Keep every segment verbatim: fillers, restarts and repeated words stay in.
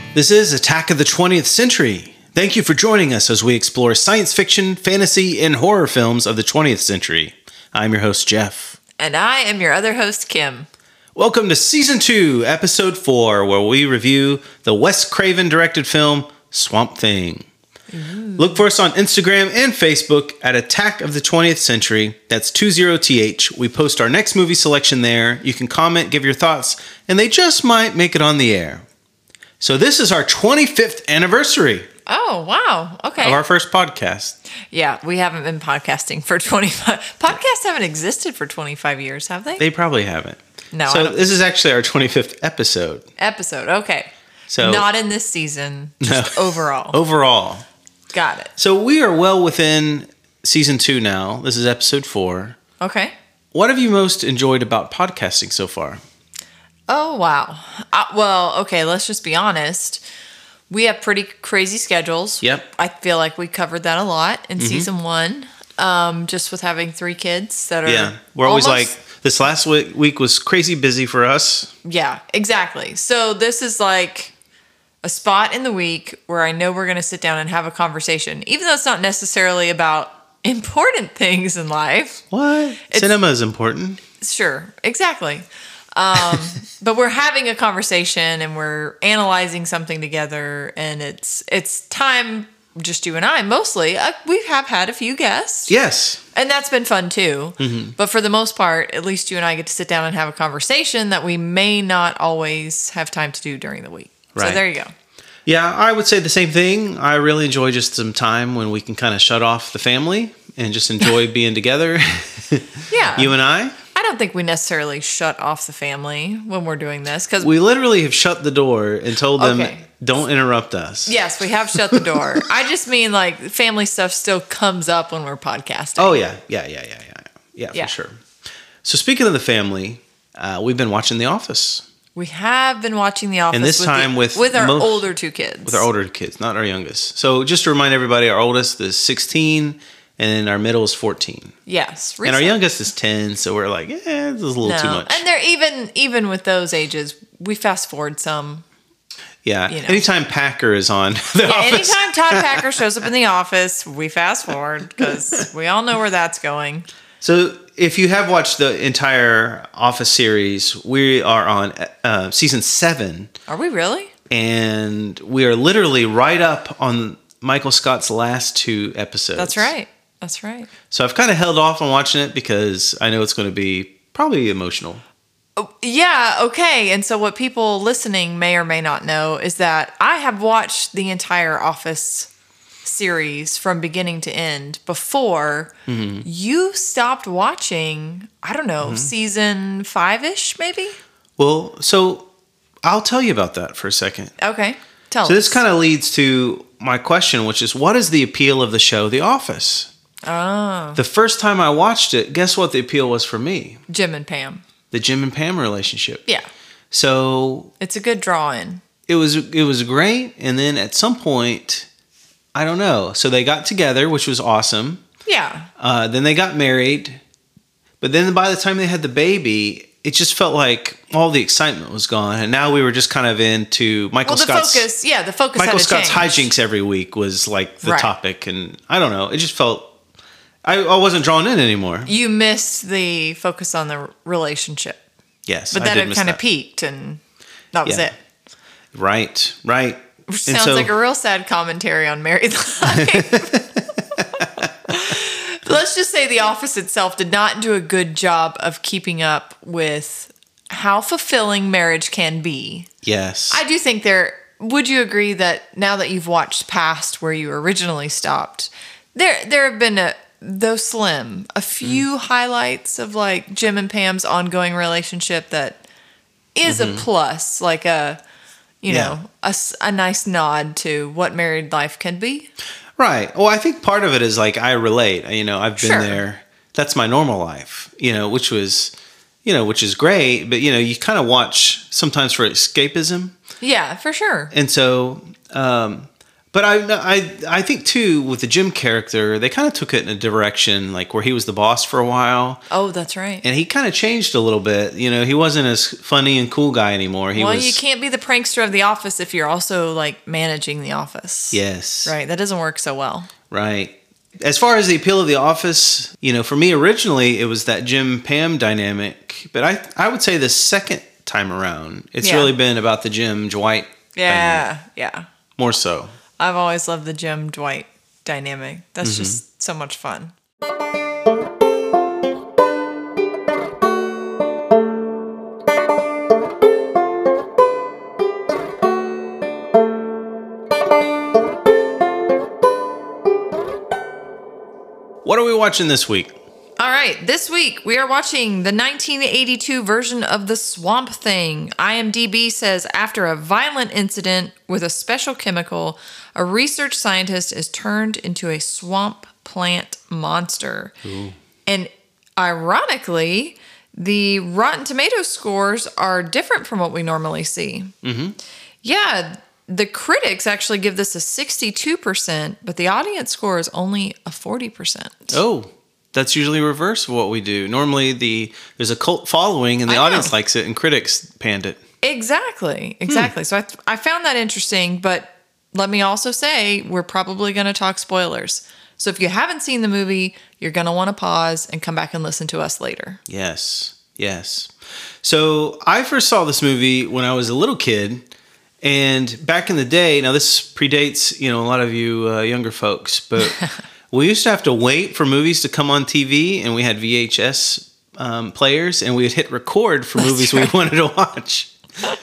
This is Attack of the twentieth Century. Thank you for joining us as we explore science fiction, fantasy, and horror films of the twentieth century. I'm your host, Jeff. And I am your other host, Kim. Welcome to Season two, Episode four, where we review the Wes Craven-directed film, Swamp Thing. Ooh. Look for us on Instagram and Facebook at Attack of the twentieth Century. That's two zero T H. We post our next movie selection there. You can comment, give your thoughts, and they just might make it on the air. So this is our twenty-fifth anniversary. Oh, wow. Okay. Of our first podcast. Yeah, we haven't been podcasting for twenty-five. Podcasts haven't existed for twenty-five years, have they? They probably haven't. No. So this is actually our twenty-fifth episode. Episode, okay. So not in this season, just no. overall. Overall. Got it. So we are well within season two now. This is episode four. Okay. What have you most enjoyed about podcasting so far? Oh, wow. Uh, well, okay, let's just be honest. We have pretty crazy schedules. Yep. I feel like we covered that a lot in mm-hmm. season one, um, just with having three kids that are. Yeah, we're always almost, like, this last week, week was crazy busy for us. Yeah, exactly. So this is like a spot in the week where I know we're going to sit down and have a conversation, even though it's not necessarily about important things in life. What? It's, Cinema is important. Sure, exactly. um, but we're having a conversation and we're analyzing something together, and it's it's time, just you and I mostly. Uh, we have had a few guests. Yes. And that's been fun too. Mm-hmm. But for the most part, at least you and I get to sit down and have a conversation that we may not always have time to do during the week. Right. So there you go. Yeah, I would say the same thing. I really enjoy just some time when we can kind of shut off the family and just enjoy being together. Yeah. You and I. I don't think we necessarily shut off the family when we're doing this, because we literally have shut the door and told them, okay. Don't interrupt us. Yes, we have shut the door. I just mean like family stuff still comes up when we're podcasting. Oh yeah, yeah, yeah, yeah, yeah, yeah, yeah. for sure. So speaking of the family, uh, we've been watching The Office. We have been watching The Office, and this with time the, with with our most, older two kids. With our older kids, not our youngest. So just to remind everybody, our oldest is sixteen. And then our middle is fourteen. Yes. Recently. And our youngest is ten, so we're like, eh, this is a little no. too much. And they're even even with those ages, we fast forward some. Yeah. You know. Anytime Packer is on The yeah, Office. Anytime Todd Packer shows up in The Office, we fast forward because we all know where that's going. So if you have watched the entire Office series, we are on uh, season seven. Are we really? And we are literally right up on Michael Scott's last two episodes. That's right. That's right. So I've kind of held off on watching it because I know it's going to be probably emotional. Oh, yeah, okay. And so what people listening may or may not know is that I have watched the entire Office series from beginning to end before mm-hmm. you stopped watching, I don't know, mm-hmm. season five-ish maybe? Well, so I'll tell you about that for a second. Okay, tell so us. This kind of leads to my question, which is, what is the appeal of the show The Office? Oh. The first time I watched it, guess what the appeal was for me? Jim and Pam. The Jim and Pam relationship. Yeah. So it's a good draw-in. It was it was great, and then at some point, I don't know. So they got together, which was awesome. Yeah. Uh, then they got married, but then by the time they had the baby, it just felt like all the excitement was gone, and now we were just kind of into Michael well, the Scott's focus. Yeah, the focus. Michael had to Scott's change. hijinks every week was like the right. topic, and I don't know. It just felt I, I wasn't drawn in anymore. You missed the focus on the relationship. Yes, but I then did it miss kind of that. peaked, and that was yeah. it. Right, right. Which sounds so, like a real sad commentary on married life. Let's just say The Office itself did not do a good job of keeping up with how fulfilling marriage can be. Yes. I do think there, would you agree that now that you've watched past where you originally stopped, there there have been, a, though slim, a few mm. highlights of like Jim and Pam's ongoing relationship that is mm-hmm. a plus, like a, you yeah. know, a, a nice nod to what married life can be. Right. Well, I think part of it is like I relate. You know, I've been sure. there. That's my normal life, you know, which was, you know, which is great. But, you know, you kind of watch sometimes for escapism. Yeah, for sure. And so, um, But I, I, I think too with the Jim character, they kind of took it in a direction like where he was the boss for a while. Oh, that's right. And he kind of changed a little bit. You know, he wasn't as funny and cool guy anymore. He well, was, you can't be the prankster of the office if you're also like managing the office. Yes. Right. That doesn't work so well. Right. As far as the appeal of The Office, you know, for me originally it was that Jim Pam dynamic, but I I would say the second time around, it's Yeah. really been about the Jim Dwight. Yeah. dynamic. Yeah. More so. I've always loved the Jim Dwight dynamic. That's Mm-hmm. just so much fun. What are we watching this week? All right, this week we are watching the nineteen eighty-two version of The Swamp Thing. IMDb says after a violent incident with a special chemical, a research scientist is turned into a swamp plant monster. Ooh. And ironically, the Rotten Tomatoes scores are different from what we normally see. Mm-hmm. Yeah, the critics actually give this a sixty-two percent, but the audience score is only a forty percent. Oh, that's usually reverse of what we do. Normally, the there's a cult following and the I know. audience likes it and critics panned it. Exactly, exactly. Hmm. So I, th- I found that interesting, but let me also say we're probably going to talk spoilers. So if you haven't seen the movie, you're going to want to pause and come back and listen to us later. Yes, yes. So I first saw this movie when I was a little kid, and back in the day, now this predates, you know, a lot of you uh, younger folks, but we used to have to wait for movies to come on T V, and we had V H S um, players, and we would hit record for That's movies right. we wanted to watch.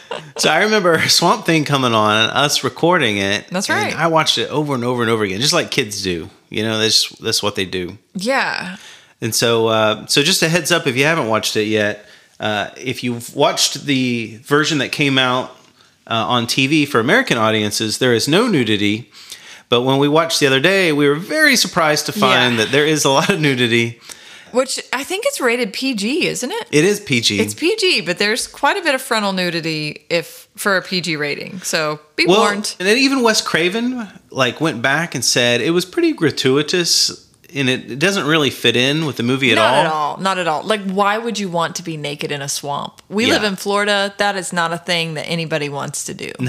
So I remember Swamp Thing coming on and us recording it. That's and right. I watched it over and over and over again, just like kids do. You know, that's that's what they do. Yeah. And so, uh, so just a heads up, if you haven't watched it yet, uh, if you've watched the version that came out uh, on T V for American audiences, there is no nudity. But when we watched the other day, we were very surprised to find Yeah. that there is a lot of nudity. Which I think it's rated P G, isn't it? It is P G. It's P G, but there's quite a bit of frontal nudity if for a P G rating. So be well, warned. and then even Wes Craven like went back and said it was pretty gratuitous, and it, it doesn't really fit in with the movie at Not all. at all. Not at all. Like, why would you want to be naked in a swamp? We Yeah. live in Florida. That is not a thing that anybody wants to do.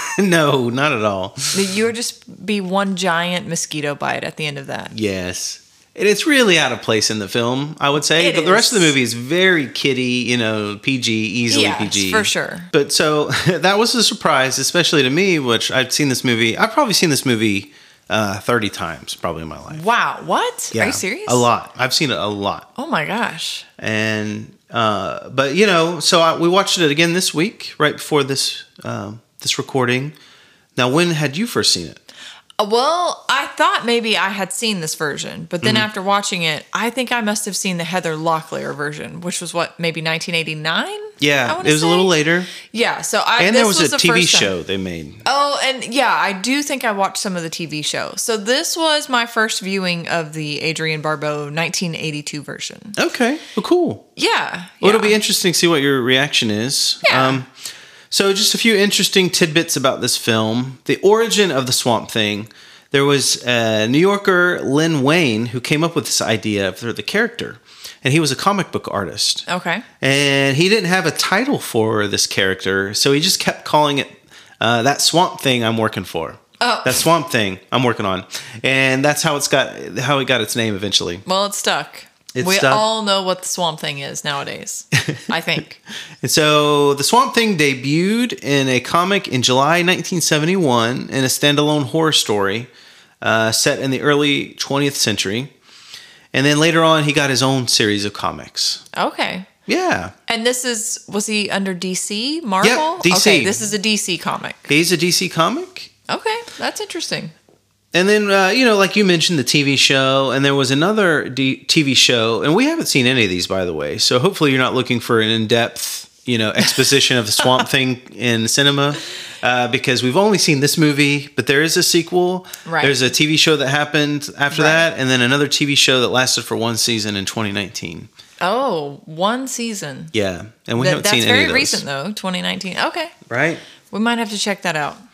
No, not at all. You'll just be one giant mosquito bite at the end of that. Yes. And it's really out of place in the film, I would say. It But the rest of the is. movie is very kiddie, you know, P G, easily Yes, P G. for sure. But so that was a surprise, especially to me, which I've seen this movie. I've probably seen this movie uh, thirty times probably in my life. Wow. What? Yeah, Are you serious? A lot. I've seen it a lot. Oh my gosh. And, uh, but you know, so I, we watched it again this week, right before this, um, this recording. Now, when had you first seen it? Uh, Well, I thought maybe I had seen this version, but then Mm-hmm. after watching it, I think I must have seen the Heather Locklear version, which was what, maybe nineteen eighty-nine? I Yeah, wanna it was say? a little later. Yeah, so I And this there was, a the T V first time. show they made. Oh, and yeah, I do think I watched some of the T V show. So this was my first viewing of the Adrienne Barbeau nineteen eighty-two version. Okay, well, cool. Yeah. Well, it'll yeah. be interesting to see what your reaction is. Yeah. so, just a few interesting tidbits about this film. The origin of the Swamp Thing. There was a New Yorker, Lynn Wayne, who came up with this idea for the character. And he was a comic book artist. Okay. And he didn't have a title for this character, so he just kept calling it uh, That Swamp Thing I'm Working For. Oh. That Swamp Thing I'm working on. And that's how it's got how it got its name eventually. Well, it's stuck. It's we stuck. all know what the Swamp Thing is nowadays, I think. And so the Swamp Thing debuted in a comic in July nineteen seventy-one in a standalone horror story uh, set in the early twentieth century. And then later on, he got his own series of comics. Okay. Yeah. And this is, was he under D C? Marvel? Yep, D C. Okay, this is a D C comic. He's a D C comic. Okay, that's interesting. And then, uh, you know, like you mentioned, the T V show. And there was another D- T V show. And we haven't seen any of these, by the way. So hopefully you're not looking for an in-depth, you know, exposition of the Swamp Thing in cinema. Uh, because we've only seen this movie, but there is a sequel. Right. There's a T V show that happened after Right. that. And then another T V show that lasted for one season in twenty nineteen. Oh, one season. Yeah. And we That- haven't that's seen very any of those. recent, though, twenty nineteen. Okay. Right. We might have to check that out.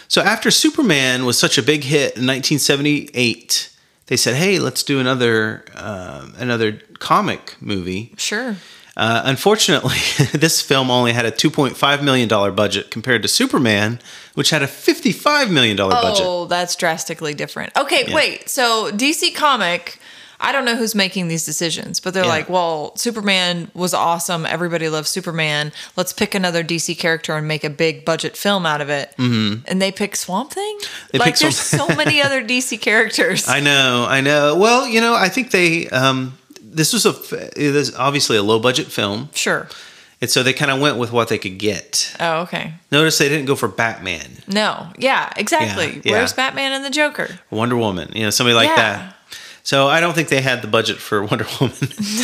So after Superman was such a big hit in nineteen seventy-eight, they said, "Hey, let's do another uh, another comic movie." Sure. Uh, unfortunately, this film only had a two point five million dollars budget compared to Superman, which had a fifty-five million dollars budget. Oh, that's drastically different. Okay, Yeah. wait. So D C Comic, I don't know who's making these decisions, but they're Yeah. like, well, Superman was awesome. Everybody loves Superman. Let's pick another D C character and make a big budget film out of it. Mm-hmm. And they pick Swamp Thing? They like, pick there's Swamp- so many other D C characters. I know, I know. Well, you know, I think they. Um, this was a it was obviously a low budget film, Sure. and so they kind of went with what they could get. Oh, okay. Notice they didn't go for Batman, No. Yeah, exactly. Yeah, yeah. Where's Batman and the Joker? Wonder Woman, you know, somebody like Yeah. that. So I don't think they had the budget for Wonder Woman.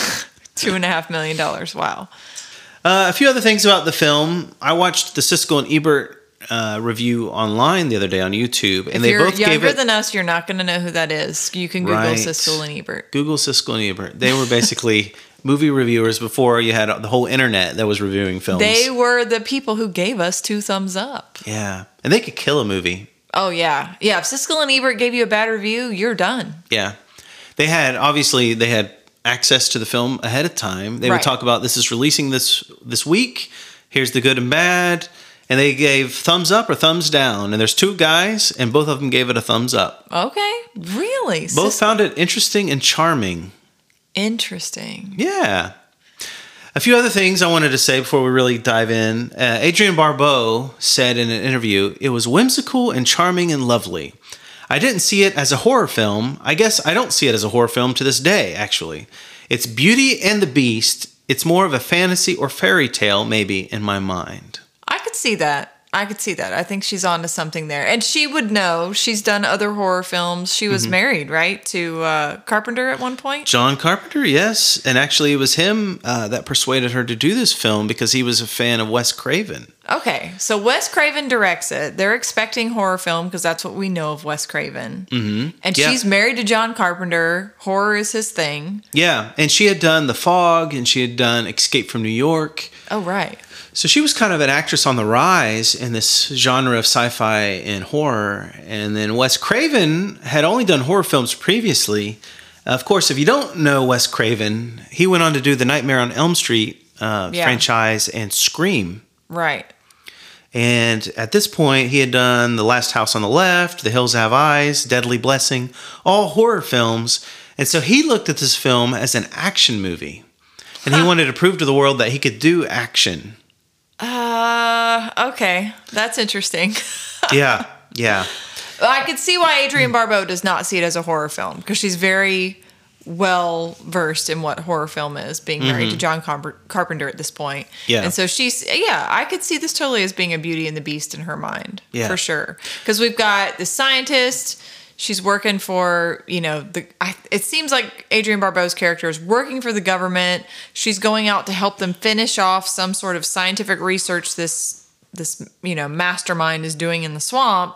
Two and a half million dollars. Wow. Uh, a few other things about the film. I watched the Siskel and Ebert uh, review online the other day on YouTube, and If they you're both gave younger it. than us, you're not going to know who that is. You can Google Right. Siskel and Ebert. Google Siskel and Ebert. They were basically movie reviewers before you had the whole internet that was reviewing films. They were the people who gave us two thumbs up. yeah, and they could kill a movie. Oh, yeah. Yeah, if Siskel and Ebert gave you a bad review, you're done. Yeah, they had obviously they had access to the film ahead of time. They would Right. talk about this is releasing this this week. Here's the good and bad. And they gave thumbs up or thumbs down. And there's two guys, and both of them gave it a thumbs up. Okay. Really? Both Sis- found it interesting and charming. Interesting. Yeah. A few other things I wanted to say before we really dive in. Uh, Adrienne Barbeau said in an interview, "It was whimsical and charming and lovely. I didn't see it as a horror film. I guess I don't see it as a horror film to this day, actually. It's Beauty and the Beast. It's more of a fantasy or fairy tale, maybe, in my mind." I could see that. I could see that. I think she's onto something there. And she would know. She's done other horror films. She was Mm-hmm. married, right, to uh, Carpenter at one point? John Carpenter, yes. And actually, it was him uh, that persuaded her to do this film because he was a fan of Wes Craven. Okay, so Wes Craven directs it. They're expecting horror film because that's what we know of Wes Craven. Mm-hmm. And Yeah. she's married to John Carpenter. Horror is his thing. Yeah, and she had done The Fog, and she had done Escape from New York. Oh, right. So she was kind of an actress on the rise in this genre of sci-fi and horror. And then Wes Craven had only done horror films previously. Of course, if you don't know Wes Craven, he went on to do the Nightmare on Elm Street uh, Yeah. franchise and Scream. Right. And at this point, he had done The Last House on the Left, The Hills Have Eyes, Deadly Blessing, all horror films. And so he looked at this film as an action movie. And he wanted to prove to the world that he could do action. Uh, okay. That's interesting. Yeah, yeah. I could see why Adrienne Barbeau does not see it as a horror film because she's very well versed in what horror film is, being married to John Carp- Carpenter at this point. Yeah. And so she's, yeah, I could see this totally as being a Beauty and the Beast in her mind. Yeah. For sure. Because we've got the scientist. She's working for, you know, the. I, it seems like Adrienne Barbeau's character is working for the government. She's going out to help them finish off some sort of scientific research this, this you know, mastermind is doing in the swamp.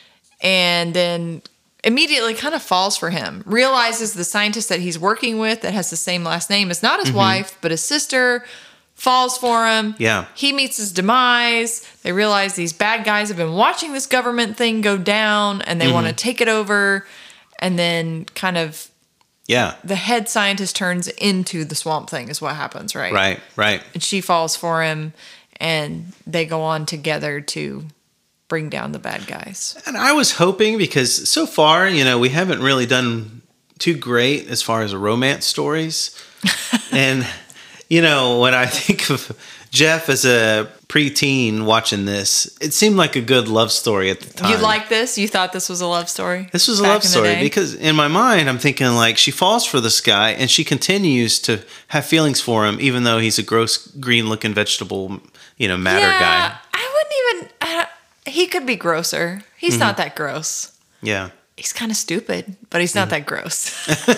And then immediately kind of falls for him. Realizes the scientist that he's working with that has the same last name is not his wife, but his sister. Falls for him. Yeah. He meets his demise. They realize these bad guys have been watching this government thing go down and they Mm-hmm. want to take it over. And then kind of Yeah. the head scientist turns into the Swamp Thing is what happens, right? Right, right. And she falls for him and they go on together to bring down the bad guys. And I was hoping because so far, you know, we haven't really done too great as far as romance stories. And, you know, when I think of Jeff as a preteen watching this, it seemed like a good love story at the time. You like this? You thought this was a love story? This was a back love in the story day? because in my mind, I'm thinking like she falls for this guy and she continues to have feelings for him, even though he's a gross green looking vegetable, you know, matter yeah, guy. I wouldn't even. I don't- he could be grosser. He's Mm-hmm. not that gross. Yeah. He's kind of stupid, but he's not Mm-hmm. that gross.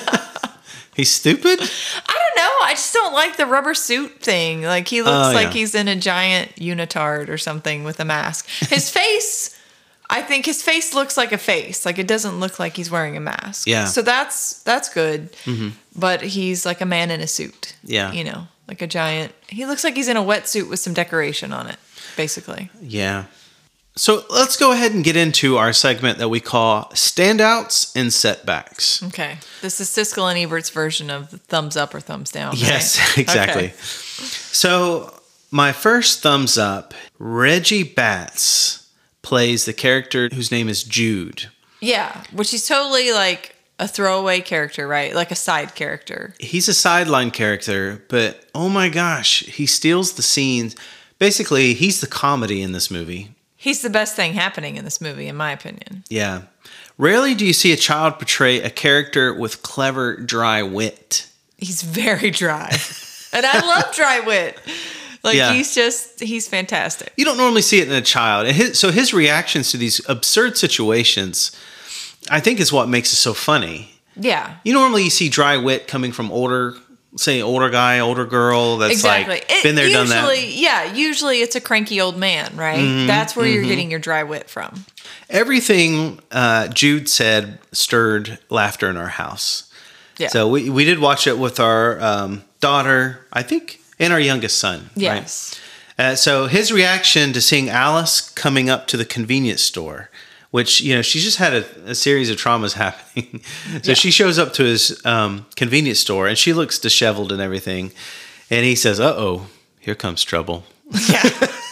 He's stupid? I don't know. I just don't like the rubber suit thing. Like he looks Oh, like yeah. he's in a giant unitard or something with a mask. His face, I think his face looks like a face. Like it doesn't look like he's wearing a mask. Yeah. So that's that's good. But he's like a man in a suit. Yeah. You know, like a giant. He looks like he's in a wetsuit with some decoration on it, basically. Yeah. So let's go ahead and get into our segment that we call Standouts and Setbacks. Okay. This is Siskel and Ebert's version of the thumbs up or thumbs down. Right? Yes, exactly. Okay. So my first thumbs up, Reggie Batts plays the character whose name is Jude. Yeah, which is totally like a throwaway character, right? Like a side character. He's a sideline character, but oh my gosh, he steals the scenes. Basically, he's the comedy in this movie. He's the best thing happening in this movie, in my opinion. Yeah. Rarely do you see a child portray a character with clever, dry wit. He's very dry. And I love dry wit. Like, yeah. he's just, he's fantastic. You don't normally see it in a child. And his, so his reactions to these absurd situations, I think, is what makes it so funny. Yeah. You normally you see dry wit coming from older, say, older guy, older girl that's exactly. like, it, been there, usually, done that. Yeah, usually it's a cranky old man, right? Mm-hmm, that's where mm-hmm. you're getting your dry wit from. Everything uh, Jude said stirred laughter in our house. Yeah. So we, we did watch it with our um, daughter, I think, and our youngest son. Yes. Right? Uh, so his reaction to seeing Alice coming up to the convenience store, which, you know, she's just had a, a series of traumas happening. so yeah. she shows up to his um, convenience store and she looks disheveled and everything. And he says, uh-oh, here comes trouble. Yeah.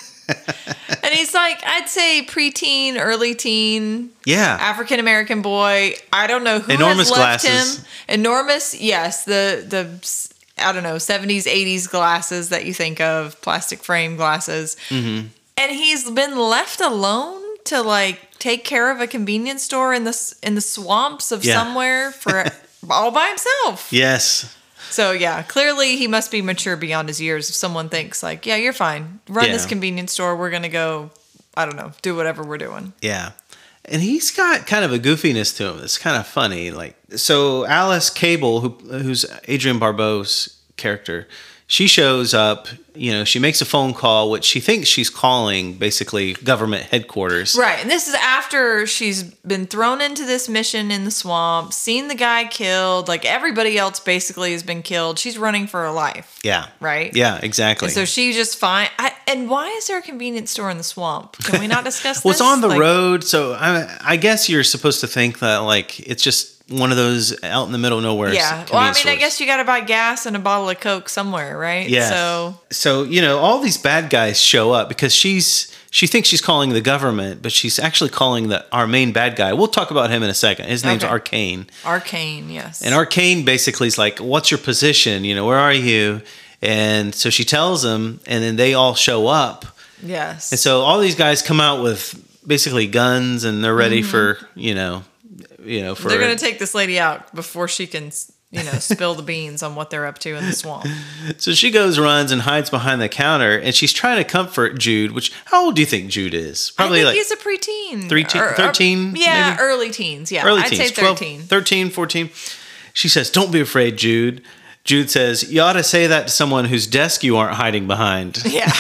And he's like, I'd say preteen, early teen. Yeah. African-American boy. I don't know who Enormous has left glasses. him. Enormous, yes. The, the I don't know, seventies, eighties glasses that you think of. Plastic frame glasses. Mm-hmm. And he's been left alone to, like, take care of a convenience store in the, in the swamps of yeah. somewhere for all by himself. Yes. So, yeah, clearly he must be mature beyond his years if someone thinks, like, yeah, you're fine. Run yeah. this convenience store. We're going to go, I don't know, do whatever we're doing. Yeah. And he's got kind of a goofiness to him. It's kind of funny. Like, so Alice Cable, who who's Adrienne Barbeau's character, she shows up, you know, she makes a phone call, which she thinks she's calling basically government headquarters. Right. And this is after she's been thrown into this mission in the swamp, seen the guy killed, like everybody else basically has been killed. She's running for her life. Yeah. Right? Yeah, exactly. And so she just fine. I, and why is there a convenience store in the swamp? Can we not discuss well, this? Well, it's on the like, road, so I, I guess you're supposed to think that, like, it's just one of those out in the middle of nowhere. Yeah. Well, I mean, stores. I guess you got to buy gas and a bottle of Coke somewhere, right? Yeah. So, so, you know, all these bad guys show up because she's, she thinks she's calling the government, but she's actually calling the, our main bad guy. We'll talk about him in a second. His name's okay. Arcane. Arcane, yes. And Arcane basically is like, what's your position? You know, where are you? And so she tells him, and then they all show up. Yes. And so all these guys come out with basically guns and they're ready mm-hmm. for, you know, you know, for they're going to take this lady out before she can, you know, spill the beans on what they're up to in the swamp. So she goes, runs, and hides behind the counter, and she's trying to comfort Jude. Which, how old do you think Jude is? Probably I think like he's a preteen, three teen, or, or, thirteen. Yeah, maybe? early teens. Yeah, early I'd teens, say thirteen. twelve, thirteen, fourteen. She says, "Don't be afraid, Jude." Jude says, "You ought to say that to someone whose desk you aren't hiding behind." Yeah.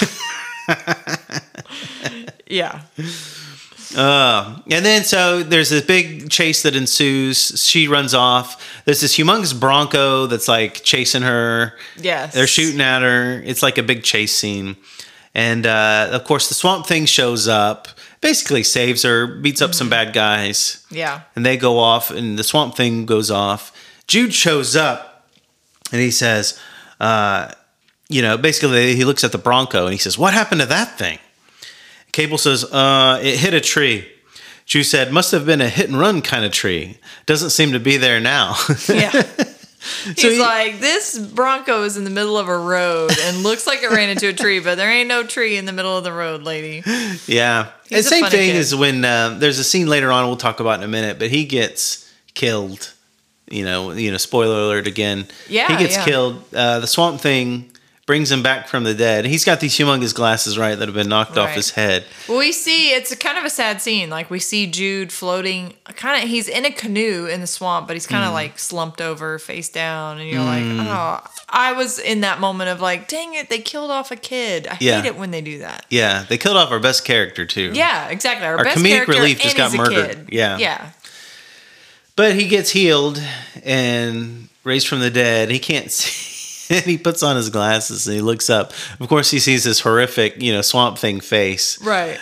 Yeah. Uh, and then so there's this big chase that ensues. She runs off. There's this humongous Bronco that's like chasing her. Yes. They're shooting at her. It's like a big chase scene. And uh, of course, the Swamp Thing shows up, basically saves her, beats up mm-hmm. some bad guys. Yeah. And they go off, and the Swamp Thing goes off. Jude shows up, and he says, uh, you know, basically he looks at the Bronco, and he says, "What happened to that thing?" Cable says, uh, it hit a tree. Jude said, must have been a hit and run kind of tree. Doesn't seem to be there now. Yeah. He's so he, like, this Bronco is in the middle of a road and looks like it ran into a tree, but there ain't no tree in the middle of the road, lady. Yeah. He's and same thing kid. is when uh, there's a scene later on we'll talk about in a minute, but he gets killed. You know, you know, spoiler alert again. Yeah. He gets yeah. killed. Uh, the Swamp Thing brings him back from the dead. He's got these humongous glasses, right, that have been knocked right. off his head. Well, we see, it's a kind of a sad scene. Like, we see Jude floating, kind of, he's in a canoe in the swamp, but he's kind of mm. like slumped over, face down, and you're mm. like, oh. I was in that moment of like, dang it, they killed off a kid. I yeah. hate it when they do that. Yeah, they killed off our best character, too. Yeah, exactly. Our, our best comedic character relief just got murdered. Kid. Yeah. Yeah. But he gets healed and raised from the dead. He can't see. And he puts on his glasses and he looks up. Of course, he sees this horrific, you know, Swamp Thing face. Right.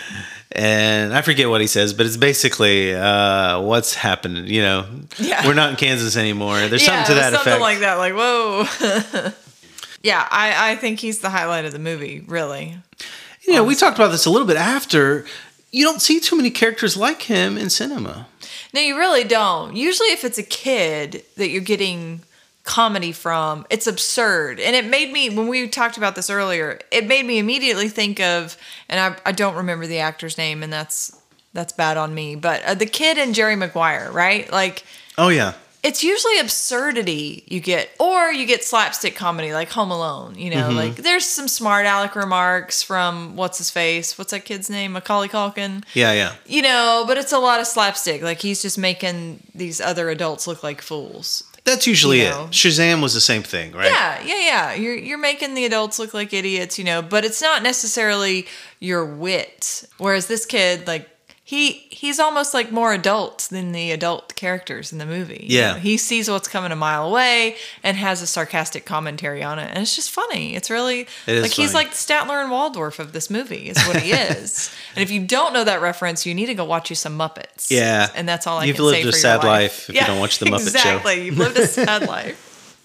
And I forget what he says, but it's basically, uh, what's happened? You know, Yeah. we're not in Kansas anymore. There's yeah, something to that something effect. like that. Like, whoa. yeah, I, I think he's the highlight of the movie, really. You know, we talked about this a little bit after. You don't see too many characters like him in cinema. No, you really don't. Usually if it's a kid that you're getting comedy from, it's absurd. And it made me, when we talked about this earlier, it made me immediately think of, and I, I don't remember the actor's name, and that's that's bad on me, but uh, the kid in Jerry Maguire, right? Like, Oh, yeah. it's usually absurdity you get, or you get slapstick comedy like Home Alone. You know, Mm-hmm. like there's some smart aleck remarks from what's his face, what's that kid's name, Macaulay Culkin. Yeah, yeah. You know, but it's a lot of slapstick. Like he's just making these other adults look like fools. That's usually You it. know. Shazam was the same thing, right? Yeah, yeah, yeah. You're you're making the adults look like idiots, you know, but it's not necessarily your wit. Whereas this kid, like, he he's almost like more adult than the adult characters in the movie. You Yeah. know, he sees what's coming a mile away and has a sarcastic commentary on it. And it's just funny. It's really It is like he's funny. like Statler and Waldorf of this movie is what he is. And if you don't know that reference, you need to go watch you some Muppets. Yeah. And that's all I You've can lived say a for sad your life if you don't watch The Muppet Show. exactly. You've lived a sad life.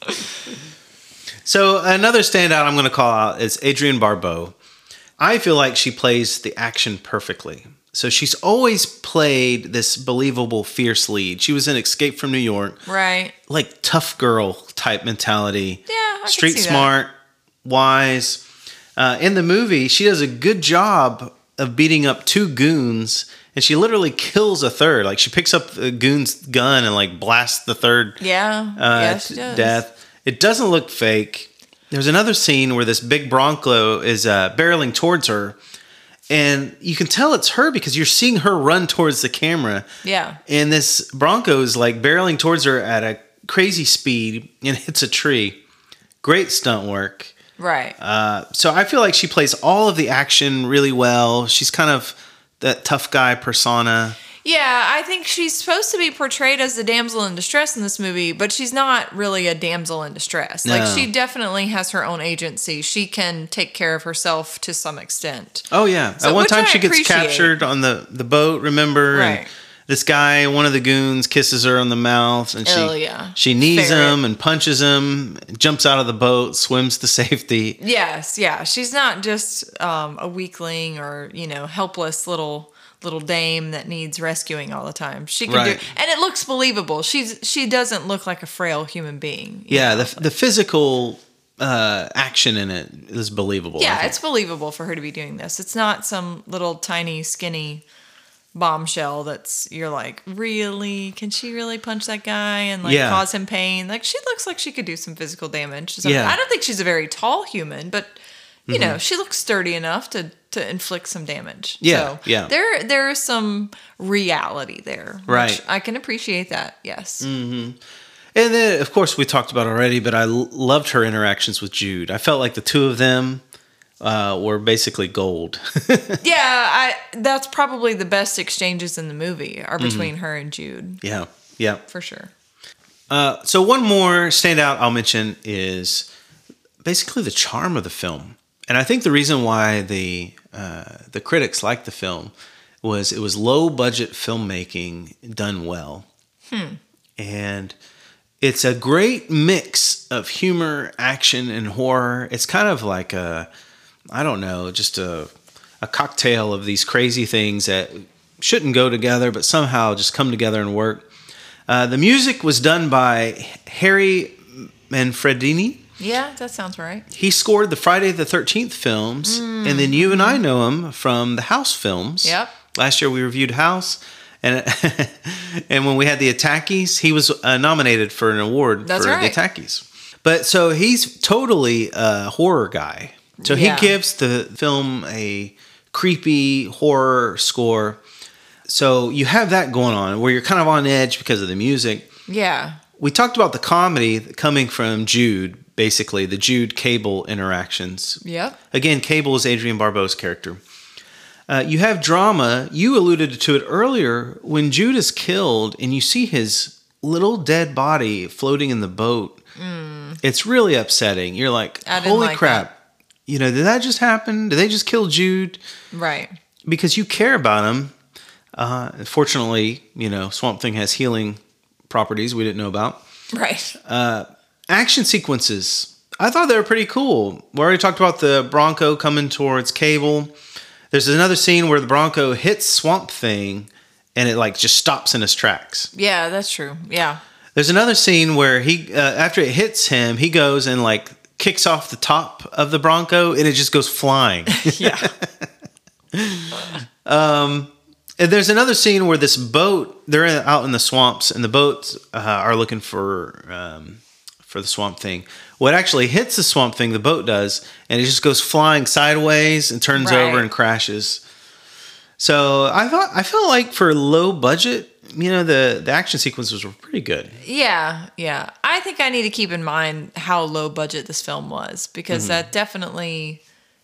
So another standout I'm going to call out is Adrienne Barbeau. I feel like she plays the action perfectly. So she's always played this believable, fierce lead. She was in Escape from New York, Right. like tough girl type mentality. Yeah, I can Street see that. smart, wise. Uh, in the movie, she does a good job of beating up two goons, and she literally kills a third. Like she picks up the goon's gun and like blasts the third Yeah. uh, yeah, she to does. death. It doesn't look fake. There's another scene where this big Bronco is uh, barreling towards her, and you can tell it's her because you're seeing her run towards the camera. Yeah. And this Bronco is like barreling towards her at a crazy speed and hits a tree. Great stunt work. Right. Uh, so I feel like she plays all of the action really well. She's kind of that tough guy persona. Yeah, I think she's supposed to be portrayed as the damsel in distress in this movie, but she's not really a damsel in distress. Like, No. she definitely has her own agency. She can take care of herself to some extent. Oh, yeah. So- At one which time I she gets appreciate. captured on the, the boat, remember? Right. And this guy, one of the goons, kisses her on the mouth. And she, Oh, yeah. she knees Ferret. him and punches him, jumps out of the boat, swims to safety. Yes, yeah. She's not just um, a weakling or, you know, helpless little little dame that needs rescuing all the time. She can Right. do, and it looks believable. She's she doesn't look like a frail human being. you Yeah, know? the, the physical uh, action in it is believable. I Yeah, think. it's believable for her to be doing this. It's not some little tiny skinny bombshell that's you're like, really? Can she really punch that guy and like Yeah. cause him pain? Like she looks like she could do some physical damage. So Yeah. I don't think she's a very tall human, but you know, she looks sturdy enough to to inflict some damage. Yeah, So yeah. There there is some reality there. which Right. I can appreciate that. Yes. And then, of course, we talked about it already, but I l- loved her interactions with Jude. I felt like the two of them uh, were basically gold. Yeah, I that's probably the best exchanges in the movie are between her and Jude, yeah, yeah. for sure. Uh, so one more standout I'll mention is basically the charm of the film, and I think the reason why the uh, the critics liked the film was it was low budget filmmaking done well, and it's a great mix of humor, action, and horror. It's kind of like a, I don't know, just a a cocktail of these crazy things that shouldn't go together, but somehow just come together and work. Uh, the music was done by Harry Manfredini. Yeah, that sounds right. He scored the Friday the thirteenth films, and then you and I know him from the House films. Yep. Last year we reviewed House, and and when we had the Attackies, he was uh, nominated for an award That's for right. the Attackies. But so he's totally a horror guy. So Yeah. he gives the film a creepy horror score. So you have that going on where you're kind of on edge because of the music. Yeah. We talked about the comedy coming from Jude, basically the Jude Cable interactions. Yep. Again, Cable is Adrienne Barbeau's character. Uh, you have drama. You alluded to it earlier when Jude is killed and you see his little dead body floating in the boat. It's really upsetting. You're like, I didn't holy like crap. You know, did that just happen? Did they just kill Jude? Right. because you care about him. Uh, fortunately, you know, Swamp Thing has healing properties we didn't know about. Right. Uh, action sequences. I thought they were pretty cool. We already talked about the Bronco coming towards Cable. There's another scene where the Bronco hits Swamp Thing and it like just stops in his tracks. Yeah, that's true. Yeah. There's another scene where he, uh, after it hits him, he goes and like kicks off the top of the Bronco and it just goes flying. Yeah. um, and there's another scene where this boat, they're in, out in the swamps and the boats uh, are looking for, um, for the Swamp Thing. What actually hits the Swamp Thing, the boat does, and it just goes flying sideways and turns Right. over and crashes. So I thought, I felt like for low budget, you know, the, the action sequences were pretty good. Yeah, yeah. I think I need to keep in mind how low budget this film was because mm-hmm. that definitely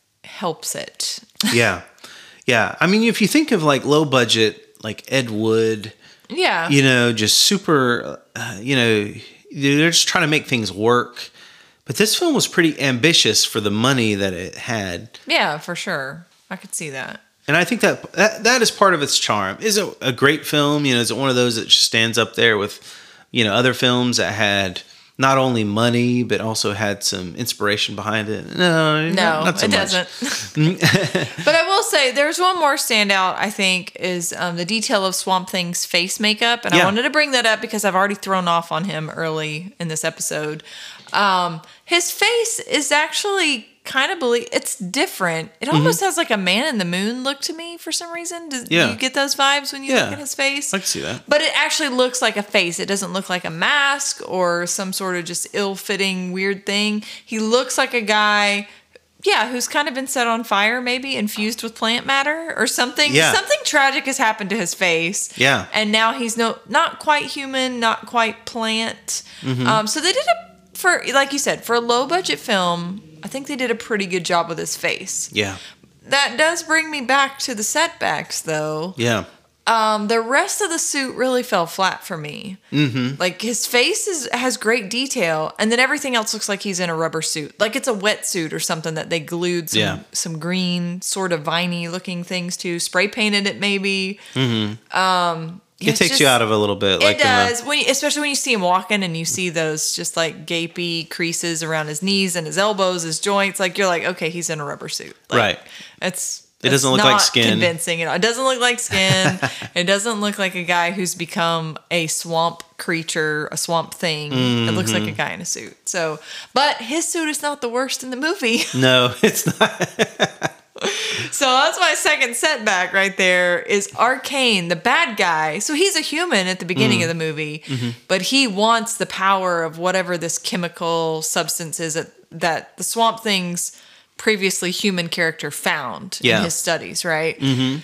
helps it. Yeah. Yeah. I mean, if you think of like low budget, like Ed Wood, yeah, you know, just super, uh, you know, they're just trying to make things work. But this film was pretty ambitious for the money that it had. Yeah, for sure. I could see that. And I think that that, that is part of its charm. Is it a great film? You know, is it one of those that just stands up there with, you know, other films that had not only money but also had some inspiration behind it? No, no, not, not so it much. doesn't. But I will say, there's one more standout. I think is um, the detail of Swamp Thing's face makeup, and yeah. I wanted to bring that up because I've already thrown off on him early in this episode. Um, his face is actually kind of believe it's different. It almost mm-hmm. has like a Man in the Moon look to me for some reason. Does, yeah. Do you get those vibes when you yeah. look at his face? I can see that. But it actually looks like a face. It doesn't look like a mask or some sort of just ill-fitting weird thing. He looks like a guy, yeah, who's kind of been set on fire, maybe infused with plant matter or something. Yeah. Something tragic has happened to his face. Yeah. And now he's no not quite human, not quite plant. Mm-hmm. Um, so they did a for like you said, for a low budget film, I think they did a pretty good job with his face. Yeah. That does bring me back to the setbacks, though. Yeah. Um, the rest of the suit really fell flat for me. Mm-hmm. Like, his face is, has great detail, and then everything else looks like he's in a rubber suit. Like it's a wetsuit or something that they glued some, yeah. some green, sort of viney-looking things to. Spray painted it, maybe. Mm-hmm. Um... It takes just, you out of a little bit. Like it does, the, when you, especially when you see him walking and you see those just like gapy creases around his knees and his elbows, his joints. Like you're like, okay, he's in a rubber suit. Like, right. It's it doesn't look not like skin. Convincing. You know, it doesn't look like skin. It doesn't look like a guy who's become a swamp creature, a swamp thing. Mm-hmm. It looks like a guy in a suit. So, but his suit is not the worst in the movie. No, it's not. So that's my second setback right there is Arcane, the bad guy. So he's a human at the beginning mm. of the movie, mm-hmm. but he wants the power of whatever this chemical substance is that, that the Swamp Thing's previously human character found yeah. in his studies, right? Mm-hmm.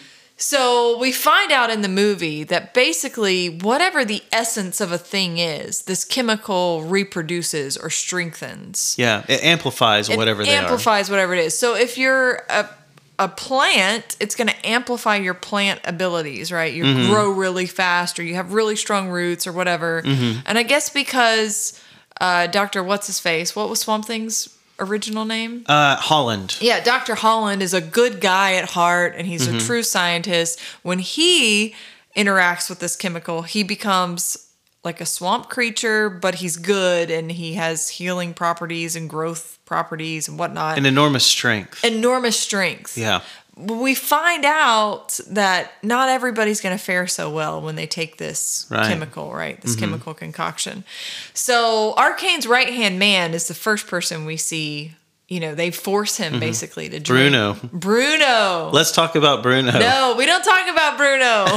So we find out in the movie that basically whatever the essence of a thing is, this chemical reproduces or strengthens. Yeah, it amplifies it whatever they amplifies are. amplifies whatever it is. So if you're a a plant, it's going to amplify your plant abilities, right? You mm-hmm. grow really fast or you have really strong roots or whatever. Mm-hmm. And I guess because uh, Doctor What's-His-Face, what was Swamp Thing's original name? Uh, Holland. Yeah, Doctor Holland is a good guy at heart and he's mm-hmm. a true scientist. When he interacts with this chemical, he becomes like a swamp creature, but he's good and he has healing properties and growth properties and whatnot. An enormous strength. Enormous strength. Yeah. We find out that not everybody's going to fare so well when they take this right. chemical, right? This mm-hmm. chemical concoction. So Arcane's right-hand man is the first person we see. You know, they force him mm-hmm. basically to drink. Bruno. Bruno. Let's talk about Bruno. No, we don't talk about Bruno.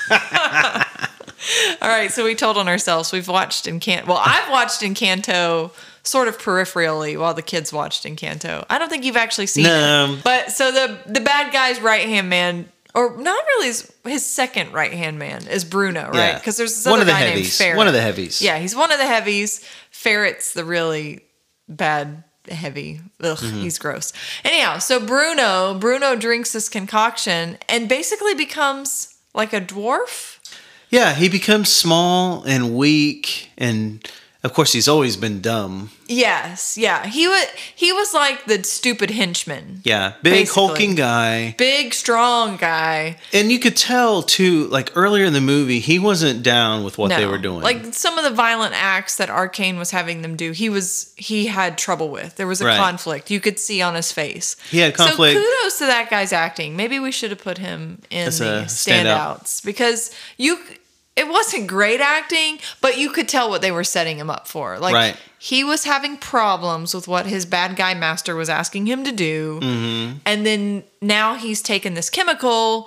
All right, so we told on ourselves. We've watched Encanto. Well, I've watched Encanto sort of peripherally while the kids watched Encanto. I don't think you've actually seen no. it. But so the the bad guy's right-hand man, or not really his, his second right-hand man, is Bruno, right? Because there's this one other of the guy heavies. named Ferret. One of the heavies. Yeah, he's one of the heavies. Ferret's the really bad heavy. Ugh, mm-hmm. He's gross. Anyhow, so Bruno, Bruno drinks this concoction and basically becomes like a dwarf. Yeah, he becomes small and weak and Of course, he's always been dumb. Yes, yeah. He was he was like the stupid henchman. Yeah, big basically. hulking guy. Big, strong guy. And you could tell, too, like earlier in the movie, he wasn't down with what No. they were doing. Like some of the violent acts that Arcane was having them do, he was he had trouble with. There was a Right. conflict. You could see on his face. He had conflict. So kudos to that guy's acting. Maybe we should have put him in As the a standout. standouts because you it wasn't great acting, but you could tell what they were setting him up for. Like Right. he was having problems with what his bad guy master was asking him to do. Mm-hmm. And then now he's taken this chemical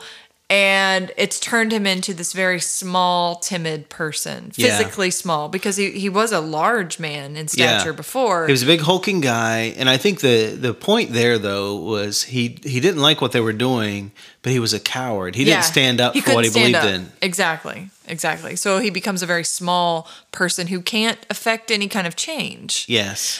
and it's turned him into this very small, timid person, Yeah. physically small, because he, he was a large man in stature Yeah. before. He was a big hulking guy, and I think the the point there though was he he didn't like what they were doing, but he was a coward. He Yeah. didn't stand up He for what he couldn't stand believed up. in. Exactly, exactly. So he becomes a very small person who can't affect any kind of change. Yes.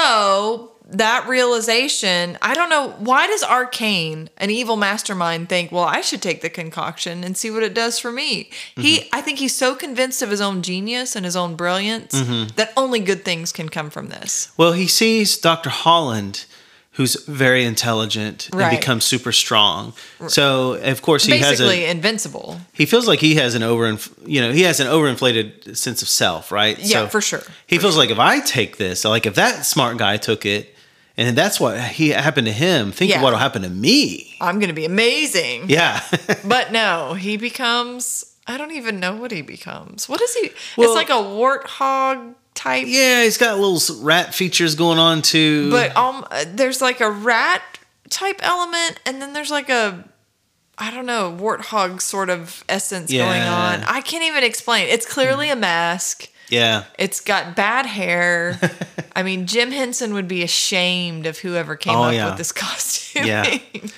So that realization, I don't know, why does Arcane, an evil mastermind, think, well, I should take the concoction and see what it does for me? He, I think he's so convinced of his own genius and his own brilliance that only good things can come from this. Well, he sees Doctor Holland, who's very intelligent and Right. becomes super strong. So of course he Basically has a invincible. he feels like he has an over you know he has an overinflated sense of self, right? Yeah, so for sure. He feels like if I take this, like if that smart guy took it, and that's what he happened to him. Think Yeah. of what'll happen to me. I'm going to be amazing. Yeah. But no, he becomes, I don't even know what he becomes. What is he? Well- it's like a warthog type. Yeah, he's got little rat features going on too. But um, there's like a rat type element, and then there's like a, I don't know, warthog sort of essence Yeah. going on. I can't even explain. It's clearly a mask. yeah. It's got bad hair. I mean, Jim Henson would be ashamed of whoever came Oh, up yeah. with this costume. Yeah.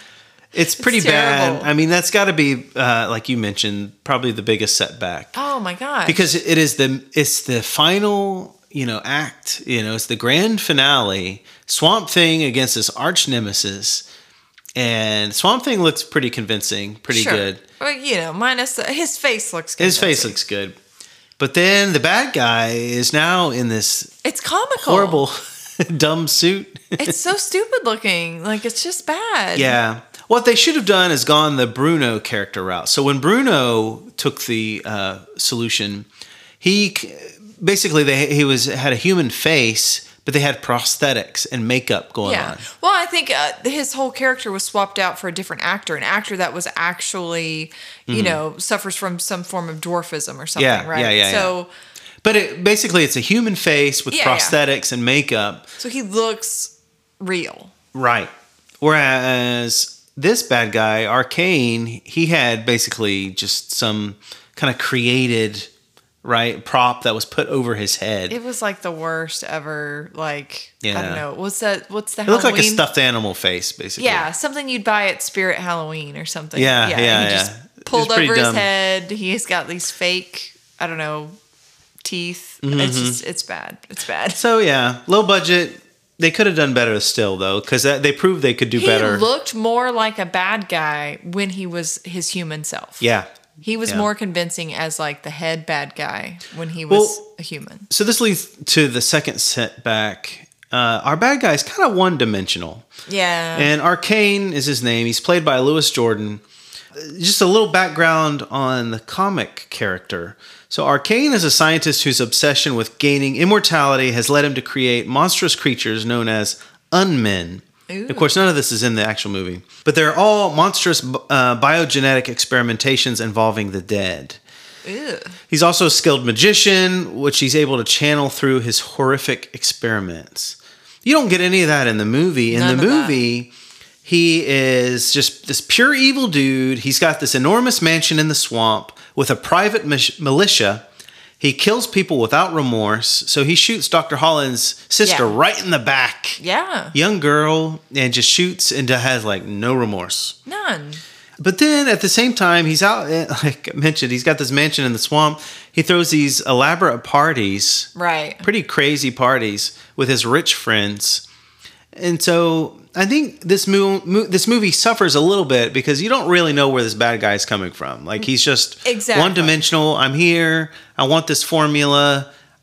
It's pretty terrible. bad. I mean, that's got to be, uh, like you mentioned, probably the biggest setback. Oh my gosh. Because it is the it's the final, you know, act. You know, it's the grand finale. Swamp Thing against his arch nemesis, and Swamp Thing looks pretty convincing, pretty Sure. good. Well, you know, minus the, his face looks good. His face looks good, but then the bad guy is now in this It's comical. horrible, dumb suit. It's so stupid looking. Like it's just bad. Yeah. What they should have done is gone the Bruno character route. So when Bruno took the uh, solution, he c- basically they he was had a human face, but they had prosthetics and makeup going Yeah. on. Well, I think uh, his whole character was swapped out for a different actor, an actor that was actually, you know, suffers from some form of dwarfism or something, Mm-hmm. Yeah, right? yeah, yeah, So, But it, basically, it's a human face with Yeah, yeah. prosthetics and makeup. so he looks real. Right. Whereas this bad guy, Arcane, he had basically just some kind of created, right, prop that was put over his head. It was like the worst ever. Like I Yeah. don't know. What's that? What's the It looked Halloween? like a stuffed animal face, basically. Yeah, something you'd buy at Spirit Halloween or something. Yeah, yeah, He yeah. just It pulled was pretty over his dumb. head. He's got these fake, I don't know, teeth. It's Mm-hmm. just, it's bad. It's bad. So yeah, low budget. They could have done better still, though, because they proved they could do He better. looked more like a bad guy when he was his human self. yeah. He was Yeah. more convincing as like the head bad guy when he was Well, a human. So this leads to the second setback. Uh, our bad guy is kind of one-dimensional. Yeah. And Arcane is his name. He's played by Lewis Jordan. Just a little background on the comic character. So Arcane is a scientist whose obsession with gaining immortality has led him to create monstrous creatures known as Unmen. Ooh. Of course, none of this is in the actual movie. But they're all monstrous uh, biogenetic experimentations involving the dead. Ew. He's also a skilled magician, which he's able to channel through his horrific experiments. You don't get any of that in the movie. In None the of that. movie, he is just this pure evil dude. He's got this enormous mansion in the swamp with a private mis- militia. He kills people without remorse. So he shoots Doctor Holland's sister Yeah. right in the back. Yeah. Young girl, and just shoots and has like no remorse. None. But then at the same time, he's out, like I mentioned, he's got this mansion in the swamp. He throws these elaborate parties, Right. pretty crazy parties with his rich friends. And so I think this, mo- mo- this movie suffers a little bit because you don't really know where this bad guy is coming from. Like he's just Exactly. one dimensional. I'm here. I want this formula.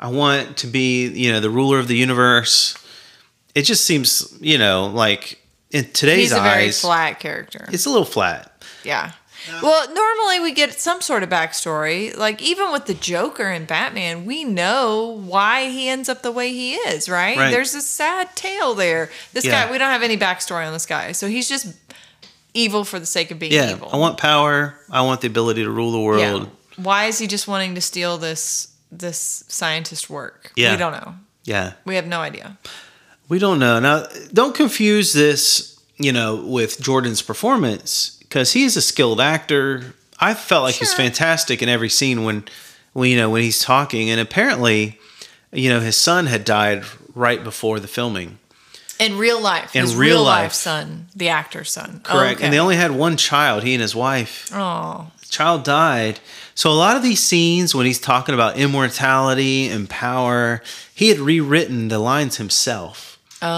I want to be, you know, the ruler of the universe. It just seems, you know, like in today's He's a very eyes, flat character. it's a little flat. Yeah. Well, normally we get some sort of backstory. Like, even with the Joker and Batman, we know why he ends up the way he is, right? Right. There's a sad tale there. This Yeah. guy, we don't have any backstory on this guy. So he's just evil for the sake of being Yeah, evil. I want power. I want the ability to rule the world. Yeah. Why is he just wanting to steal this this scientist work? Yeah. We don't know. Yeah. We have no idea. We don't know. Now, don't confuse this, you know, with Jordan's performance, because he is a skilled actor. I felt like he's Sure. fantastic in every scene when, when, you know, when he's talking. And apparently, you know, his son had died right before the filming. In real life. In his real real life life. son, the actor's son. Correct. Okay. And they only had one child, he and his wife. Oh. The child died. So a lot of these scenes when he's talking about immortality and power, he had rewritten the lines himself.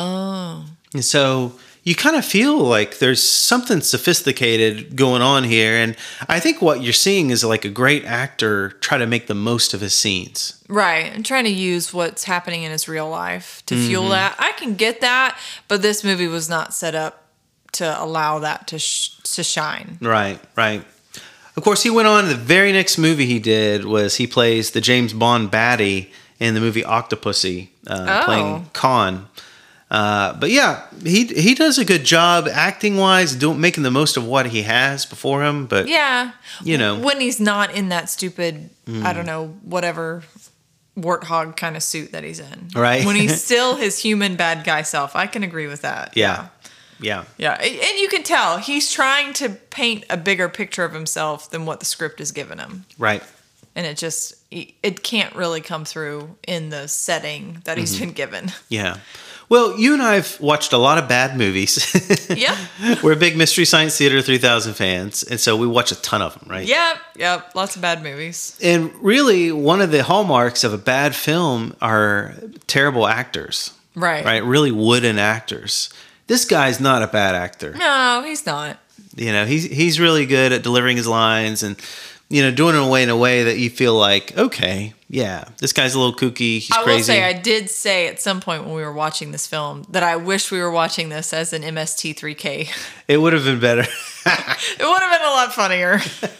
Oh. And so you kind of feel like there's something sophisticated going on here. And I think what you're seeing is like a great actor try to make the most of his scenes. Right. And trying to use what's happening in his real life to fuel Mm-hmm. that. I can get that, but this movie was not set up to allow that to sh- to shine. Right, right. Of course, he went on, the very next movie he did was he plays the James Bond baddie in the movie Octopussy, uh, Oh. playing Khan. Uh, but yeah, he he does a good job acting wise, doing making the most of what he has before him. But Yeah. You know. When he's not in that stupid, I don't know, whatever warthog kind of suit that he's in. Right. When he's still his human bad guy self. I can agree with that. yeah, yeah, Yeah. And you can tell he's trying to paint a bigger picture of himself than what the script has given him. right. And it just, it can't really come through in the setting that he's Mm-hmm. been given. Yeah. Well, you and I have watched a lot of bad movies. Yep. We're big Mystery Science Theater three thousand fans, and so we watch a ton of them, right? Yep. Yep. Lots of bad movies. And really, one of the hallmarks of a bad film are terrible actors, Right. right? Really wooden actors. This guy's not a bad actor. No, he's not. You know, he's he's really good at delivering his lines and, you know, doing it in a way in a way that you feel like, okay, yeah, this guy's a little kooky. He's I crazy. will say, I did say at some point when we were watching this film that I wish we were watching this as an M S T three K. It would have been better. It would have been a lot funnier.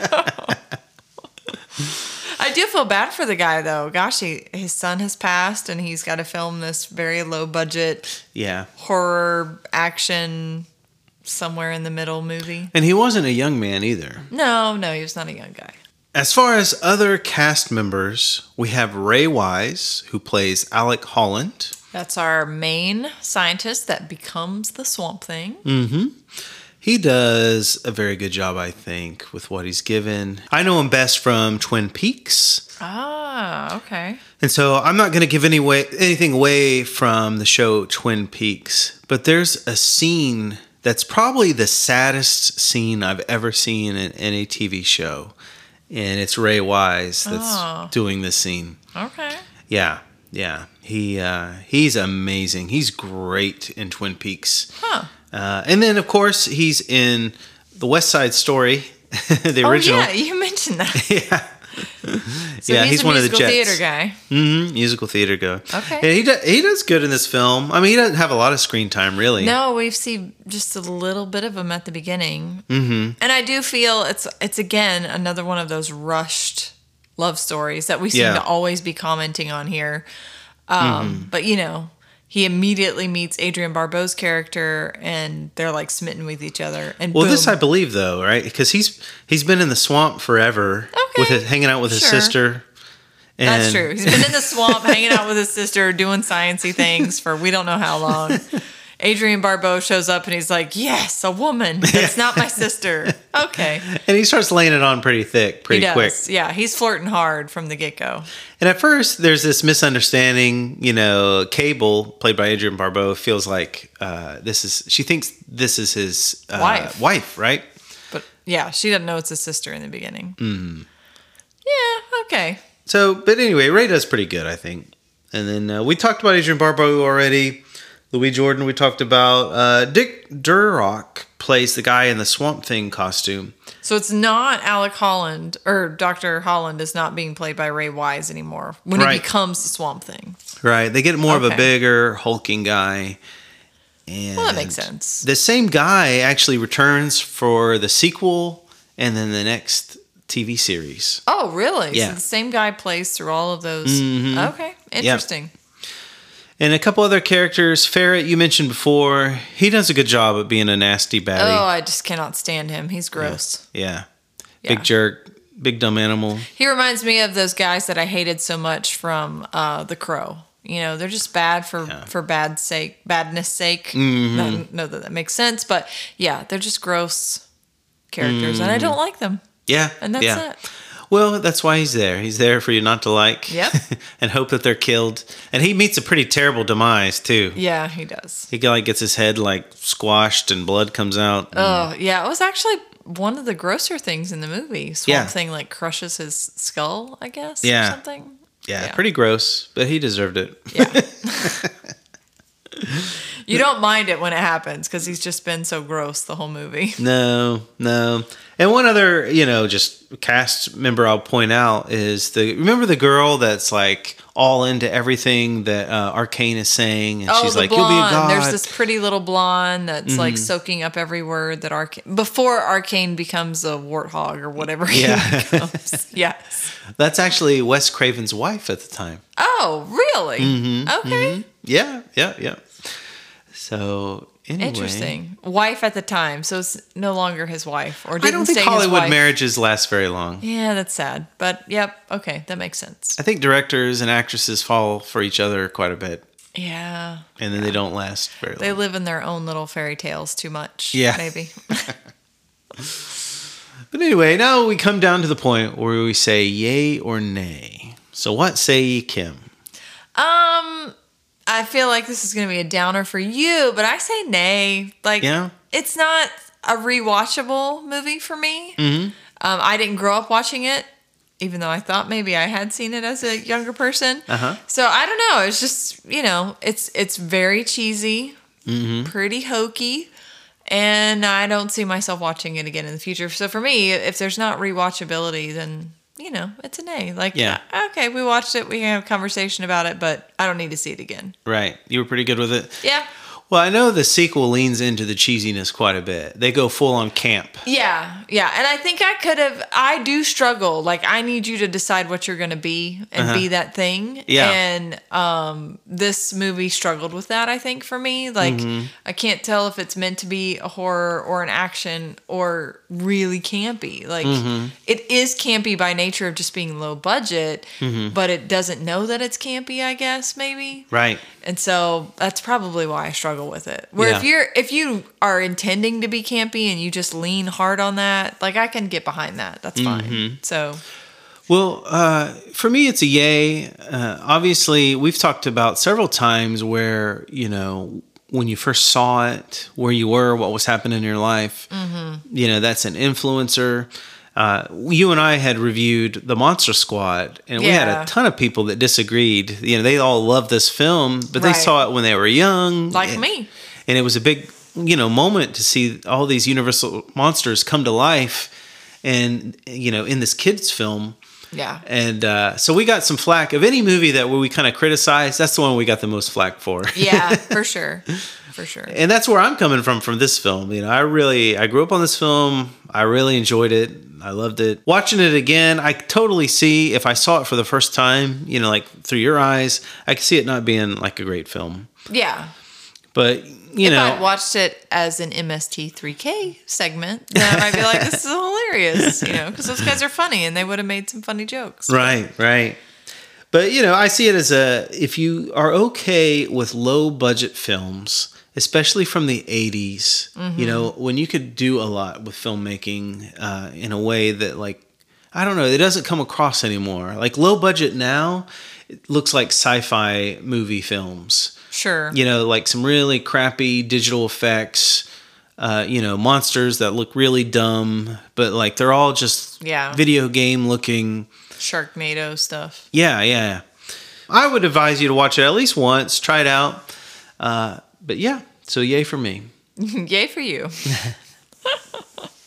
I do feel bad for the guy, though. Gosh, he, his son has passed, and he's got to film this very low budget Yeah. horror action somewhere in the middle movie. And he wasn't a young man either. No, no, he was not a young guy. As far as other cast members, we have Ray Wise, who plays Alec Holland. That's our main scientist that becomes the Swamp Thing. Mm-hmm. He does a very good job, I think, with what he's given. I know him best from Twin Peaks. Ah, okay. And so I'm not going to give any way, anything away from the show Twin Peaks. But there's a scene that's probably the saddest scene I've ever seen in any T V show. And it's Ray Wise that's Oh. doing this scene. Okay. Yeah, yeah. He uh, he's amazing. He's great in Twin Peaks. Huh. Uh, and then, of course, he's in The West Side Story, the original. Oh, yeah, you mentioned that. yeah. So yeah, he's, he's a one of the musical Jets. theater guy. Mm-hmm, musical theater guy. Okay. And he, do, he does good in this film. I mean, he doesn't have a lot of screen time, really. No, we've seen just a little bit of him at the beginning. Mm-hmm. And I do feel it's it's again another one of those rushed love stories that we seem Yeah. to always be commenting on here. Um, Mm-hmm. But you know, he immediately meets Adrienne Barbeau's character, and they're like smitten with each other. And Well, boom. this I believe, though, right? Because he's he's been in the swamp forever, Okay. with his, hanging out with his Sure. sister. And That's true. He's been in the swamp, hanging out with his sister, doing sciencey things for we don't know how long. Adrienne Barbeau shows up and he's like, "Yes, a woman. That's not my sister." Okay. And he starts laying it on pretty thick, pretty he does. quick. Yeah, he's flirting hard from the get go. And at first, there's this misunderstanding. You know, Cable, played by Adrienne Barbeau, feels like uh, this is. She thinks this is his uh, Wife. wife, right? But yeah, she doesn't know it's his sister in the beginning. Mm. Yeah, okay. So, but anyway, Ray does pretty good, I think. And then uh, we talked about Adrienne Barbeau already. Louis Jordan, we talked about. Uh, Dick Durock plays the guy in the Swamp Thing costume. So it's not Alec Holland, or Doctor Holland is not being played by Ray Wise anymore when Right. he becomes the Swamp Thing. Right. They get more of a Okay. bigger, hulking guy. And Well, that makes sense. the same guy actually returns for the sequel and then the next T V series. Oh, really? Yeah. So the same guy plays through all of those. Mhm. Okay, interesting. And a couple other characters. Ferret, you mentioned before. He does a good job at being a nasty Oh, baddie. I just cannot stand him. He's gross. Yeah. Yeah. Big jerk. Big dumb animal. He reminds me of those guys that I hated so much from uh, The Crow. You know, they're just bad for Yeah. for bad sake, badness sake. Mhm. I don't know that that makes sense, but yeah, they're just gross characters, and I don't like them. Yeah. And that's yeah. it. Well, that's why he's there. He's there for you not to like. Yep. And hope that they're killed. And he meets a pretty terrible demise, too. Yeah, he does. He like gets his head like squashed and blood comes out. Oh, yeah, it was actually one of the grosser things in the movie. Swamp Yeah. Thing like crushes his skull, I guess, Yeah. or something. yeah, yeah. pretty gross, but he deserved it. Yeah. You don't mind it when it happens because he's just been so gross the whole movie. No, no. And one other, you know, just cast member I'll point out is the remember the girl that's like all into everything that uh, Arcane is saying, and Oh, she's the like, blonde. "You'll be a god." There's this pretty little blonde that's like soaking up every word that Arcane before Arcane becomes a warthog or whatever. he Yeah. becomes. Yes. That's actually Wes Craven's wife at the time. Oh, really? Mm-hmm, Okay. Yeah, yeah, yeah. So anyway, Interesting. Wife at the time, so it's no longer his wife, or didn't I don't think stay his Hollywood wife. marriages last very long. Yeah, that's sad. But yep, okay, that makes sense. I think directors and actresses fall for each other quite a bit, Yeah. and then they don't last very long. They live in their own little fairy tales too much. Yeah. Maybe. But anyway, now we come down to the point where we say yay or nay. So what say ye, Kim? Um, I feel like this is going to be a downer for you, but I say nay. Like, Yeah? it's not a rewatchable movie for me. Mm-hmm. Um, I didn't grow up watching it, even though I thought maybe I had seen it as a younger person. Uh-huh. So I don't know. It's just, you know, it's it's very cheesy, Mm-hmm. pretty hokey, and I don't see myself watching it again in the future. So for me, if there's not rewatchability, then, you know, it's a nay. Like, Yeah. okay, we watched it, we can have a conversation about it, but I don't need to see it again. Right. You were pretty good with it. Yeah. Well, I know the sequel leans into the cheesiness quite a bit. They go full on camp. Yeah, yeah. And I think I could have, I do struggle. Like, I need you to decide what you're going to be and Uh-huh. be that thing. Yeah. And um, this movie struggled with that, I think, for me. Like, Mm-hmm. I can't tell if it's meant to be a horror or an action or really campy. Like, Mm-hmm. it is campy by nature of just being low budget, Mm-hmm. but it doesn't know that it's campy, I guess, maybe. Right. And so that's probably why I struggle with it. Where if Yeah. you're if you are intending to be campy and you just lean hard on that, like I can get behind that. That's fine. Mm-hmm. So Well, uh, for me, it's a yay. Uh, obviously, we've talked about several times where, you know, when you first saw it, where you were, what was happening in your life, you know, that's an influencer. Uh, you and I had reviewed The Monster Squad, and we had Yeah. a ton of people that disagreed. You know, they all loved this film, but they Right. saw it when they were young. like and, me. And it was a big, you know, moment to see all these Universal monsters come to life and, you know, in this kid's film. Yeah. And uh, so we got some flack. Of any movie that we kind of criticized, that's the one we got the most flack for. Yeah, for sure. For sure. And that's where I'm coming from from this film. You know, I really, I grew up on this film. I really enjoyed it. I loved it. Watching it again, I totally see, if I saw it for the first time, you know, like through your eyes, I could see it not being like a great film. Yeah. But, you if know. I'd watched it as an M S T three K segment, then I might be like, this is hilarious, you know, because those guys are funny and they would have made some funny jokes. Right, right. But, you know, I see it as a, if you are okay with low budget films, especially from the eighties, Mm-hmm. you know, when you could do a lot with filmmaking uh, in a way that, like, I don't know, it doesn't come across anymore. Like, low budget now, it looks like sci-fi movie films. Sure. You know, like some really crappy digital effects, uh, you know, monsters that look really dumb, but, like, they're all just Yeah. video game looking. Sharknado stuff. Yeah, yeah. I would advise you to watch it at least once, try it out. Uh, but yeah, so yay for me. Yay for you.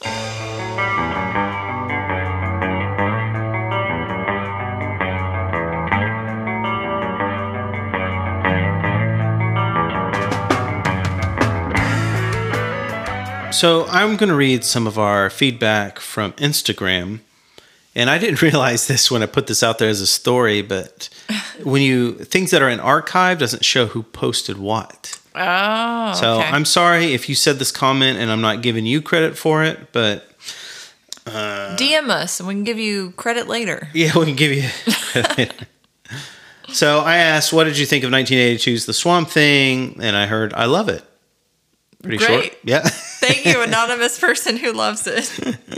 So I'm going to read some of our feedback from Instagram. And I didn't realize this when I put this out there as a story, but when you things that are in archive doesn't show who posted what. Oh, so okay. I'm sorry if you said this comment and I'm not giving you credit for it, but uh, D M us and we can give you credit later. Yeah, we can give you credit. So I asked, what did you think of nineteen eighty-two's The Swamp Thing? And I heard, I love it. Pretty Great. short. Yeah. Thank you, anonymous person who loves it.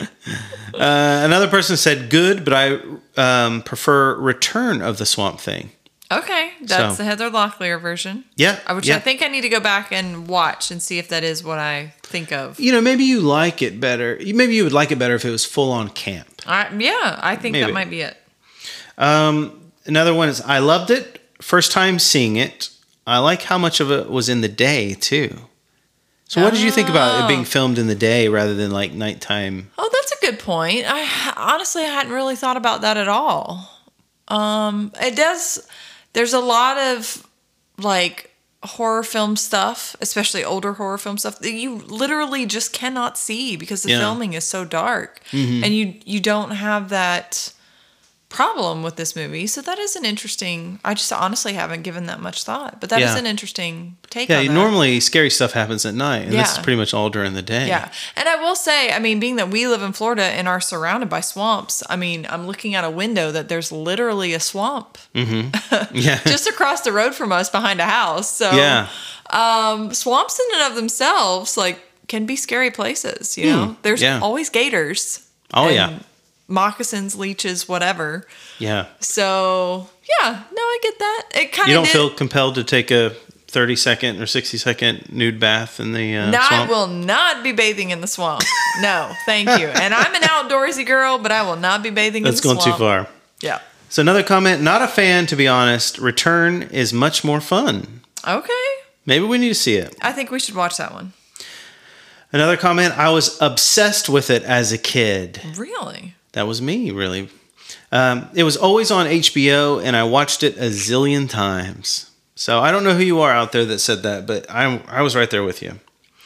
uh, another person said good, but I um, prefer Return of the Swamp Thing. Okay, that's So- the Heather Locklear version. Yeah. Which yeah. I think I need to go back and watch and see if that is what I think of. You know, maybe you like it better. Maybe you would like it better if it was full on camp. I, yeah, I think Maybe. that might be it. Um, another one is I loved it. First time seeing it. I like how much of it was in the day, too. So what did you think about it being filmed in the day rather than like nighttime? Oh, that's a good point. I honestly I hadn't really thought about that at all. Um, it does. There's a lot of like horror film stuff, especially older horror film stuff, that you literally just cannot see because the Yeah. filming is so dark, Mhm. and you you don't have that problem with this movie. So that is an interesting. I just honestly haven't given that much thought, but that is Yeah. an interesting take. Yeah, on that. normally scary stuff happens at night, and this is Yeah. pretty much all during the day. Yeah. And I will say, I mean, being that we live in Florida and are surrounded by swamps, I mean, I'm looking out a window that there's literally a swamp Yeah. just across the road from us behind a house. So, Yeah. um, swamps in and of themselves, like, can be scary places, you know? There's yeah. always gators. Oh, and yeah. Moccasins, leeches, whatever. Yeah. So, yeah, no, I get that. It kind of You don't did, feel compelled to take a thirty second or sixty second nude bath in the uh, No, I swamp? will not be bathing in the swamp. No, thank you. And I'm an outdoorsy girl, but I will not be bathing That's in the going swamp. too far. Yeah. So another comment, not a fan to be honest. Return is much more fun. Okay. Maybe we need to see it. I think we should watch that one. Another comment, I was obsessed with it as a kid. Really? That was me, really. Um, it was always on H B O, and I watched it a zillion times. So I don't know who you are out there that said that, but I, I was right there with you.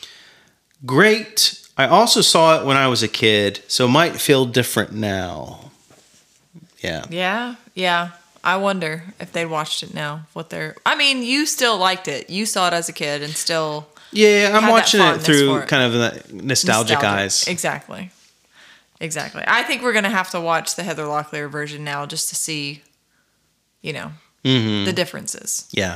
Great. I also saw it when I was a kid, so might feel different now. Yeah. Yeah. Yeah. I wonder if they watched it now. What they're. I mean, you still liked it. You saw it as a kid and still. Yeah, I'm had that watching it fondness through for it. kind of the nostalgic, eyes. Exactly. Exactly. I think we're going to have to watch the Heather Locklear version now just to see, you know, Mm-hmm. the differences. Yeah.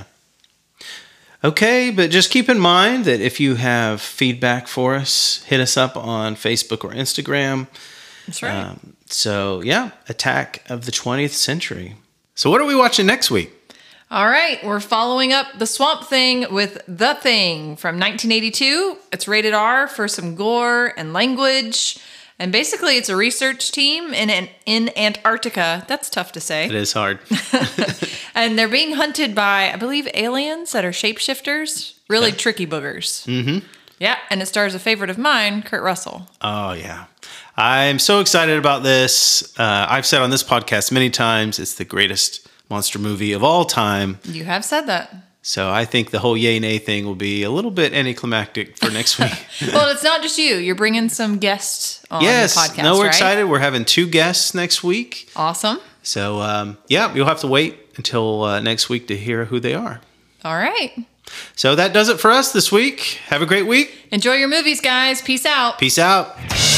Okay, but just keep in mind that if you have feedback for us, hit us up on Facebook or Instagram. That's right. Um, so, yeah, Attack of the twentieth Century. So, what are we watching next week? All right, we're following up The Swamp Thing with The Thing from nineteen eighty-two. It's rated R for some gore and language. And basically, it's a research team in in, in Antarctica. That's tough to say. It is hard. And they're being hunted by, I believe, aliens that are shapeshifters. Really Yeah. tricky boogers. Mm-hmm. Yeah, and it stars a favorite of mine, Kurt Russell. Oh, yeah. I'm so excited about this. Uh, I've said on this podcast many times, it's the greatest monster movie of all time. You have said that. So I think the whole yay nay thing will be a little bit anticlimactic for next week. Well, it's not just you. You're bringing some guests on yes, the podcast, no, we're right? excited. We're having two guests next week. Awesome. So, um, yeah, you'll have to wait until uh, next week to hear who they are. All right. So that does it for us this week. Have a great week. Enjoy your movies, guys. Peace out. Peace out.